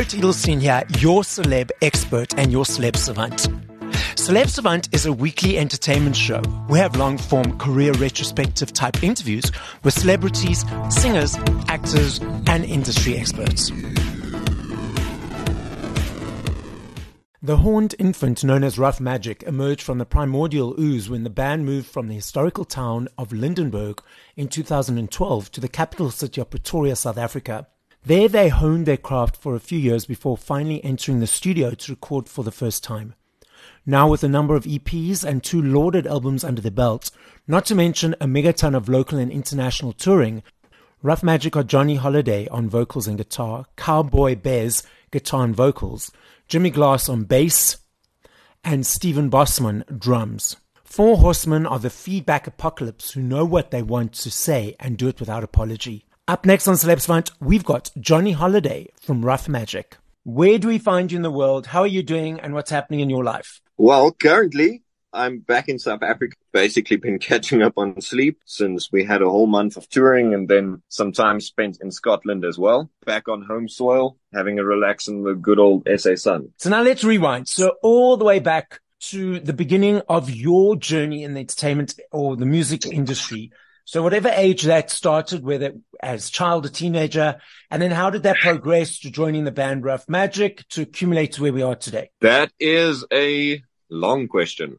Gerrit Edelstein here, your celeb expert and your celeb savant. Celeb Savant is a weekly entertainment show. We have long-form career retrospective type interviews with celebrities, singers, actors, and industry experts. The horned infant known as Rough Magic emerged from the primordial ooze when the band moved from the historical town of Lydenburg in 2012 to the capital city of Pretoria, South Africa. There they honed their craft for a few years before finally entering the studio to record for the first time. Now with a number of EPs and 2 lauded albums under the belt, not to mention a megaton of local and international touring, Rough Magic are Johnny Holiday on vocals and guitar, Cowboy Bez guitar and vocals, Jimmy Glass on bass, and Stephen Bossman drums. 4 horsemen are the feedback apocalypse who know what they want to say and do it without apology. Up next on Celeb Savant, we've got Johnny Holiday from Rough Magic. Where do we find you in the world? How are you doing and what's happening in your life? Well, currently, I'm back in South Africa. Basically been catching up on sleep since we had a whole month of touring and then some time spent in Scotland as well. Back on home soil, having a relax in the good old SA sun. So now let's rewind. So all the way back to the beginning of your journey in the entertainment or the music industry. So whatever age that started, whether as child or teenager, and then how did that progress to joining the band Rough Magic to accumulate to where we are today? That is a long question.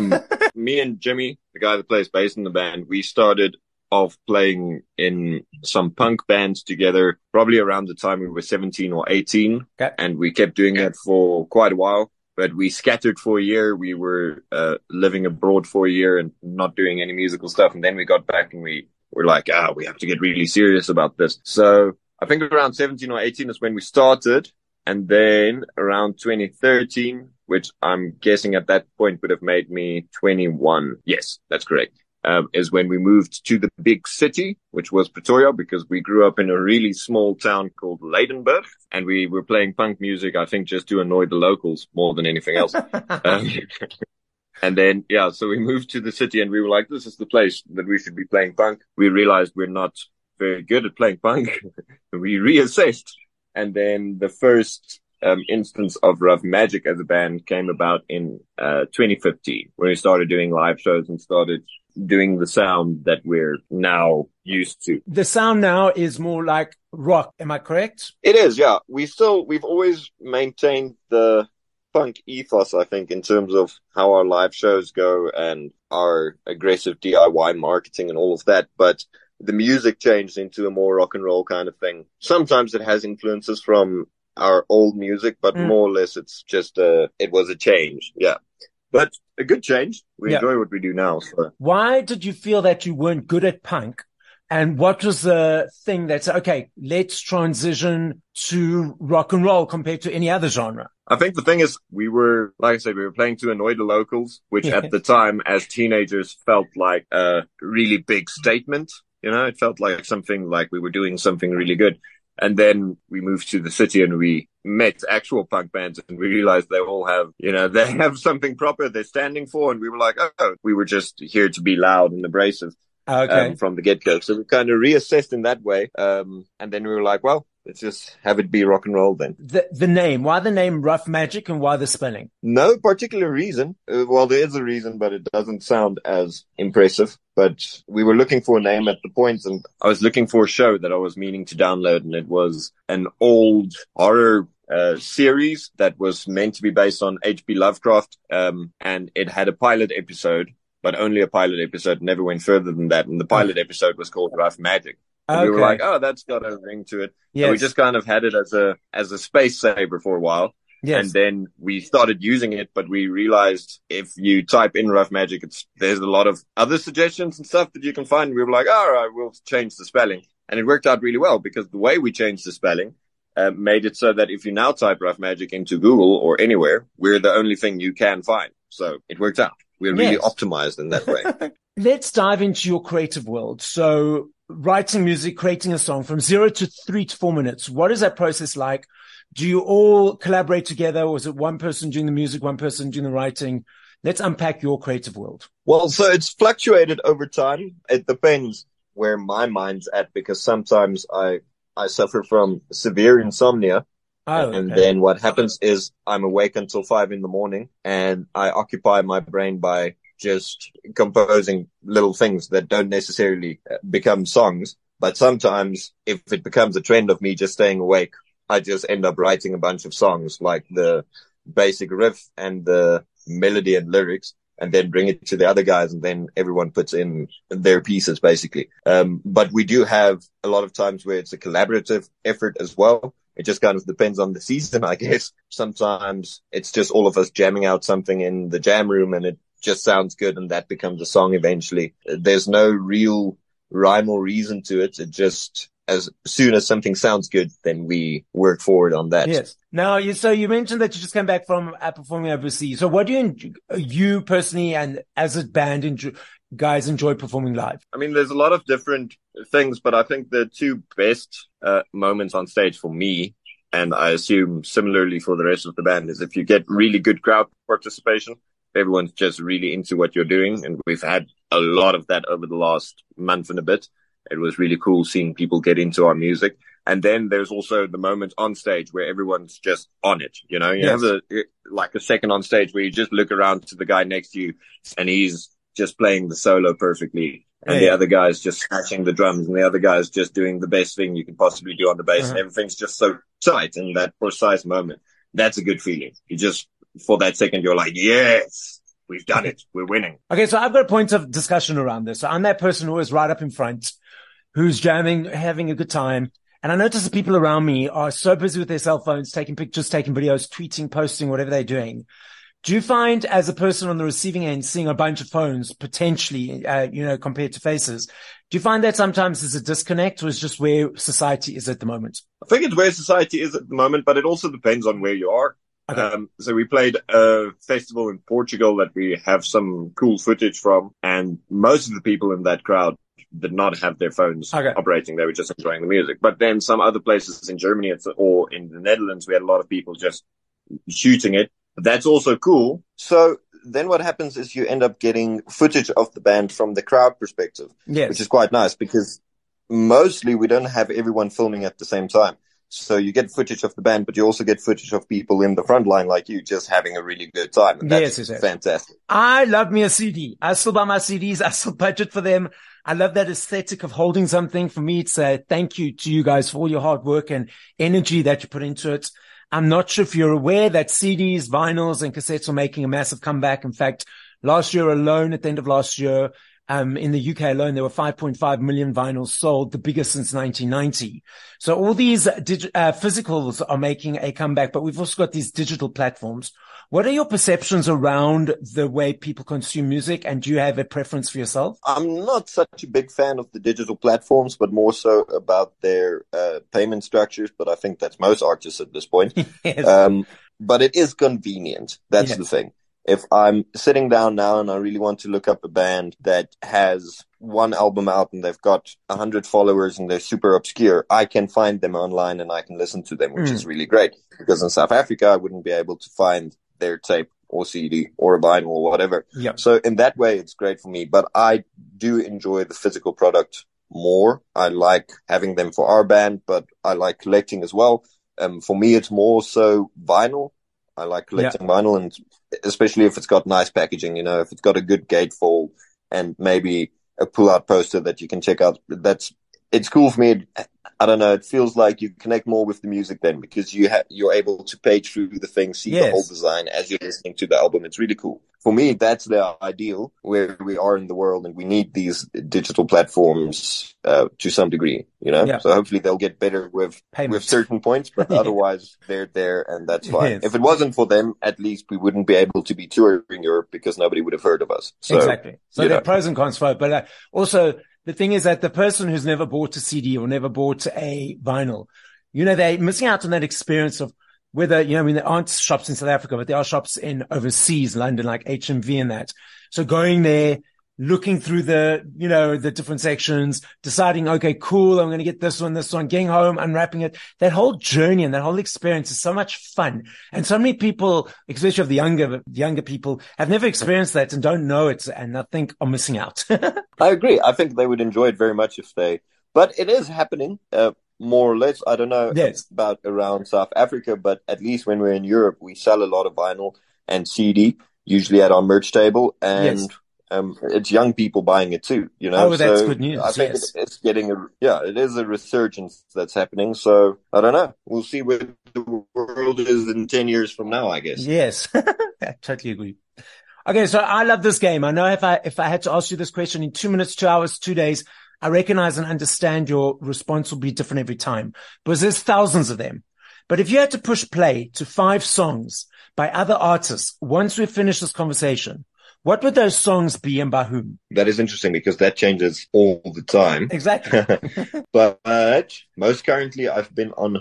Me and Jimmy, the guy that plays bass in the band, we started off playing in some punk bands together, probably around the time we were 17 or 18. Okay. And we kept doing that for quite a while. But we scattered for a year. We were living abroad for a year and not doing any musical stuff. And then we got back and we were like, we have to get really serious about this. So I think around 17 or 18 is when we started. And then around 2013, which I'm guessing at that point would have made me 21. Yes, that's correct. Is when we moved to the big city, which was Pretoria, because we grew up in a really small town called Lydenburg, and we were playing punk music, I think, just to annoy the locals more than anything else. And then, so we moved to the city and we were like, this is the place that we should be playing punk. We realized we're not very good at playing punk. We reassessed. And then the first instance of Rough Magic as a band came about in 2015, when we started doing live shows and started doing the sound that we're now used to. The sound now is more like rock. Am I correct? It is, yeah. We've always maintained the punk ethos, I think, in terms of how our live shows go and our aggressive DIY marketing and all of that. But the music changed into a more rock and roll kind of thing. Sometimes it has influences from our old music, but more or less it's just it was a change. Yeah. But a good change. We enjoy what we do now. So. Why did you feel that you weren't good at punk? And what was the thing that said, okay, let's transition to rock and roll compared to any other genre? I think the thing is, we were, like I said, we were playing to annoy the locals, which at the time as teenagers felt like a really big statement. You know, it felt like something like we were doing something really good. And then we moved to the city and we met actual punk bands and we realized they all have, they have something proper they're standing for. And we were like, we were just here to be loud and abrasive from the get-go. So we kind of reassessed in that way. And then we were like, well, let's just have it be rock and roll then. The name, why the name Rough Magic and why the spelling? No particular reason. Well, there is a reason, but it doesn't sound as impressive. But we were looking for a name at the point, and I was looking for a show that I was meaning to download, and it was an old horror series that was meant to be based on H.P. Lovecraft, and it had a pilot episode, but only a pilot episode, never went further than that. And the pilot episode was called Rough Magic. And we were like, that's got a ring to it. Yes. And we just kind of had it as a space saver for a while. Yes. And then we started using it, but we realized if you type in Rough Magic, there's a lot of other suggestions and stuff that you can find. We were like, all right, we'll change the spelling. And it worked out really well because the way we changed the spelling made it so that if you now type Rough Magic into Google or anywhere, we're the only thing you can find. So it worked out. We're really optimized in that way. Let's dive into your creative world. So writing music, creating a song from 0 to 3 to 4 minutes. What is that process like? Do you all collaborate together, or is it one person doing the music, one person doing the writing? Let's unpack your creative world. Well, so it's fluctuated over time. It depends where my mind's at, because sometimes I suffer from severe insomnia. Oh, And okay. then what happens is I'm awake until 5 in the morning and I occupy my brain by just composing little things that don't necessarily become songs. But sometimes if it becomes a trend of me just staying awake, I just end up writing a bunch of songs, like the basic riff and the melody and lyrics, and then bring it to the other guys, and then everyone puts in their pieces, basically. But we do have a lot of times where it's a collaborative effort as well. It just kind of depends on the season, I guess. Sometimes it's just all of us jamming out something in the jam room and it just sounds good and that becomes a song eventually. There's no real rhyme or reason to it. It just, as soon as something sounds good, then we work forward on that. Yes. Now, so you mentioned that you just came back from performing overseas. So what do you personally and as a band guys enjoy performing live? I mean, there's a lot of different things, but I think the two best moments on stage for me, and I assume similarly for the rest of the band, is if you get really good crowd participation. Everyone's just really into what you're doing, and we've had a lot of that over the last month and a bit. It was really cool seeing people get into our music. And then there's also the moment on stage where everyone's just on it. You know, you have a second on stage where you just look around to the guy next to you and he's just playing the solo perfectly. And the other guy's just smashing the drums and the other guy's just doing the best thing you can possibly do on the bass. And everything's just so tight in that precise moment. That's a good feeling. You just, for that second, you're like, yes, we've done it. We're winning. Okay. So I've got a point of discussion around this. So I'm that person who is right up in front, who's jamming, having a good time. And I notice the people around me are so busy with their cell phones, taking pictures, taking videos, tweeting, posting, whatever they're doing. Do you find, as a person on the receiving end, seeing a bunch of phones potentially, compared to faces, do you find that sometimes there's a disconnect, or is just where society is at the moment? I think it's where society is at the moment, but it also depends on where you are. Okay. So we played a festival in Portugal that we have some cool footage from, and most of the people in that crowd did not have their phones operating. They were just enjoying the music. But then some other places in Germany or in the Netherlands, we had a lot of people just shooting it. That's also cool. So then what happens is you end up getting footage of the band from the crowd perspective, which is quite nice because mostly we don't have everyone filming at the same time. So you get footage of the band, but you also get footage of people in the front line like you just having a really good time. And that's fantastic. I love me a CD. I still buy my CDs. I still budget for them. I love that aesthetic of holding something. For me, it's a thank you to you guys for all your hard work and energy that you put into it. I'm not sure if you're aware that CDs, vinyls, and cassettes are making a massive comeback. In fact, last year alone, at the end of last year, in the UK alone, there were 5.5 million vinyls sold, the biggest since 1990. So all these physicals are making a comeback, but we've also got these digital platforms. What are your perceptions around the way people consume music, and do you have a preference for yourself? I'm not such a big fan of the digital platforms, but more so about their payment structures. But I think that's most artists at this point. But it is convenient. That's the thing. If I'm sitting down now and I really want to look up a band that has one album out and they've got 100 followers and they're super obscure, I can find them online and I can listen to them, which is really great. Because in South Africa, I wouldn't be able to find their tape or CD or a vinyl or whatever. So in that way, it's great for me. But I do enjoy the physical product more. I like having them for our band, but I like collecting as well. For me, it's more so vinyl. I like collecting vinyl, and especially if it's got nice packaging, if it's got a good gatefold and maybe a pull-out poster that you can check out. It's cool for me. I don't know. It feels like you connect more with the music then because you're able to page through the thing, see the whole design as you're listening to the album. It's really cool. For me, that's the ideal where we are in the world, and we need these digital platforms to some degree, So hopefully they'll get better with certain points, but otherwise they're there, and that's fine. If it wasn't for them, at least we wouldn't be able to be touring Europe because nobody would have heard of us. So, exactly. So there are pros and cons for it, but also the thing is that the person who's never bought a CD or never bought a vinyl, they're missing out on that experience of whether, there aren't shops in South Africa, but there are shops in overseas, London, like HMV and that. So going there, looking through the different sections, deciding, okay, cool, I'm going to get this one, getting home, unwrapping it. That whole journey and that whole experience is so much fun. And so many people, especially of the younger people, have never experienced that and don't know it, and I think are missing out. I agree. I think they would enjoy it very much but it is happening. more or less. I don't know Yes. about around South Africa, but at least when we're in Europe, we sell a lot of vinyl and CD, usually at our merch table, Yes. and it's young people buying it too, you know. Oh, that's So good I news. think Yes. it's getting it is a resurgence that's happening. So I don't know. We'll see where the world is in 10 years from now, I guess. Yes. I totally agree. Okay, so I love this game. I know if I had to ask you this question in 2 minutes, 2 hours, 2 days, I recognize and understand your response will be different every time because there's thousands of them. But if you had to push play to 5 songs by other artists, once we finish this conversation, what would those songs be and by whom? That is interesting because that changes all the time. Exactly. But most currently, I've been on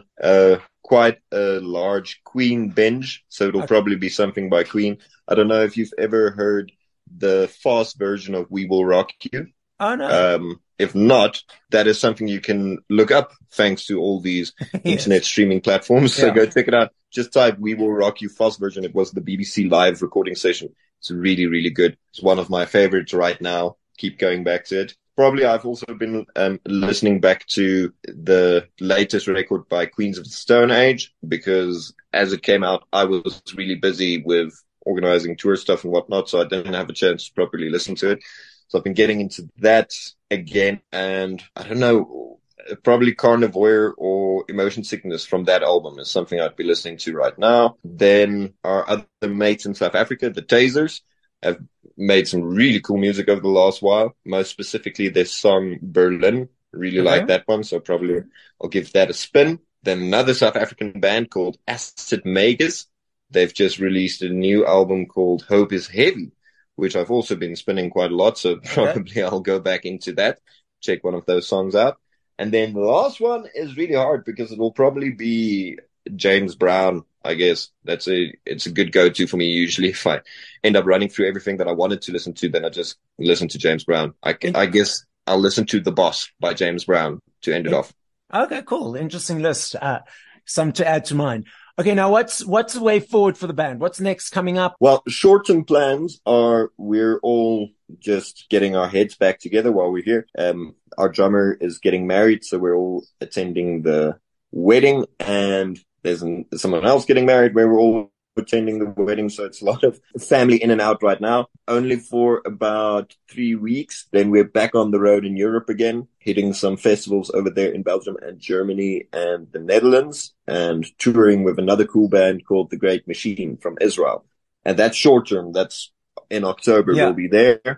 quite a large Queen binge, so it'll probably be something by Queen. I don't know if you've ever heard the fast version of We Will Rock You. Oh, no. If not, that is something you can look up thanks to all these internet streaming platforms. So go check it out. Just type We Will Rock You fast version. It was the BBC live recording session. It's really, really good. It's one of my favorites right now. Keep going back to it. Probably I've also been listening back to the latest record by Queens of the Stone Age because as it came out, I was really busy with organizing tour stuff and whatnot, so I didn't have a chance to properly listen to it. So I've been getting into that again, and I don't know, probably Carnivore or Emotion Sickness from that album is something I'd be listening to right now. Then our other mates in South Africa, the Tasers, have made some really cool music over the last while. Most specifically, their song Berlin. Really like that one, so probably I'll give that a spin. Then another South African band called Acid Magus. They've just released a new album called Hope is Heavy, which I've also been spinning quite a lot, so probably I'll go back into that, check one of those songs out. And then the last one is really hard because it will probably be James Brown, I guess. It's a good go-to for me usually. If I end up running through everything that I wanted to listen to, then I just listen to James Brown. I guess I'll listen to The Boss by James Brown to end it off. Okay, cool. Interesting list. Some to add to mine. Okay, now what's the way forward for the band? What's next coming up? Well, short-term plans are we're all just getting our heads back together while we're here. Our drummer is getting married, so we're all attending the wedding, and there's someone else getting married where we're all attending the wedding. So it's a lot of family in and out right now, only for about 3 weeks. Then we're back on the road in Europe again, hitting some festivals over there in Belgium and Germany and the Netherlands, and touring with another cool band called The Great Machine from Israel. And that's short term. That's in October. We'll be there.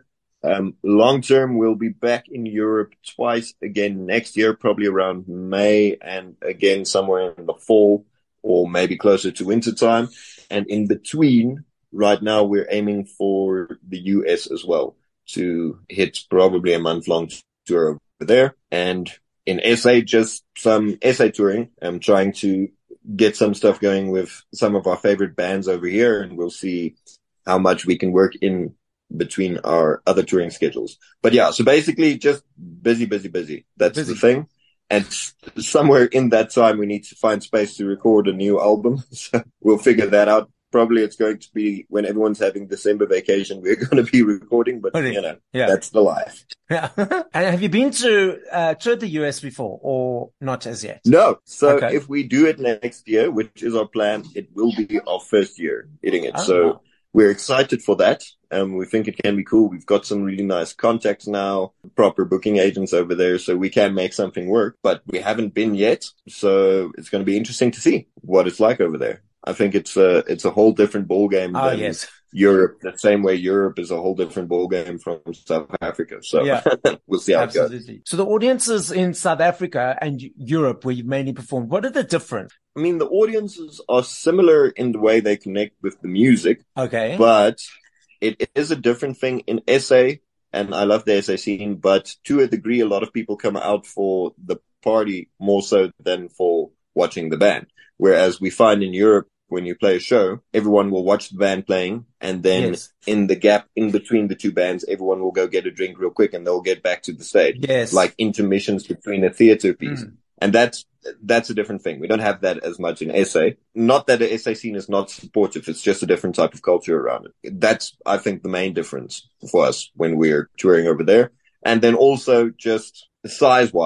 Long term, we'll be back in Europe twice again next year, probably around May, and again somewhere in the fall or maybe closer to winter time. And in between, right now, we're aiming for the US as well to hit probably a month-long tour over there. And in SA, just some SA touring. I'm trying to get some stuff going with some of our favorite bands over here, and we'll see how much we can work in between our other touring schedules. But yeah, so basically just busy. That's the thing. And somewhere in that time, we need to find space to record a new album. So we'll figure that out. Probably it's going to be when everyone's having December vacation, we're going to be recording, but that's the life. Yeah. And have you been to the US before or not as yet? No. So if we do it next year, which is our plan, it will be our first year hitting it. We're excited for that. We think it can be cool. We've got some really nice contacts now, proper booking agents over there, so we can make something work, but we haven't been yet. So it's going to be interesting to see what it's like over there. I think it's a whole different ball game than Europe, the same way Europe is a whole different ball game from South Africa. So we'll see how it goes. So the audiences in South Africa and Europe, where you've mainly performed, what are the difference? I mean, the audiences are similar in the way they connect with the music. Okay. But it is a different thing in SA, and I love the SA scene, but to a degree, a lot of people come out for the party more so than for watching the band. Whereas we find in Europe, when you play a show, everyone will watch the band playing, and then in the gap in between the two bands, everyone will go get a drink real quick and they'll get back to the stage. Yes. Like intermissions between a theater piece. And that's a different thing. We don't have that as much in SA. Not that the SA scene is not supportive. It's just a different type of culture around it. That's, I think, the main difference for us when we're touring over there. And then also just size-wise,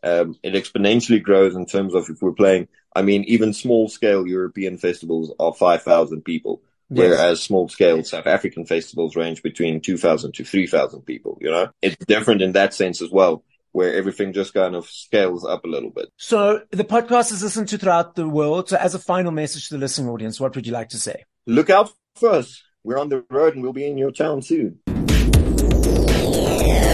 it exponentially grows in terms of if we're playing. I mean, even small scale European festivals are 5,000 people, whereas small scale South African festivals range between 2,000 to 3,000 people. You know, it's different in that sense as well, where everything just kind of scales up a little bit. So the podcast is listened to throughout the world. So as a final message to the listening audience, what would you like to say? Look out for us. We're on the road and we'll be in your town soon.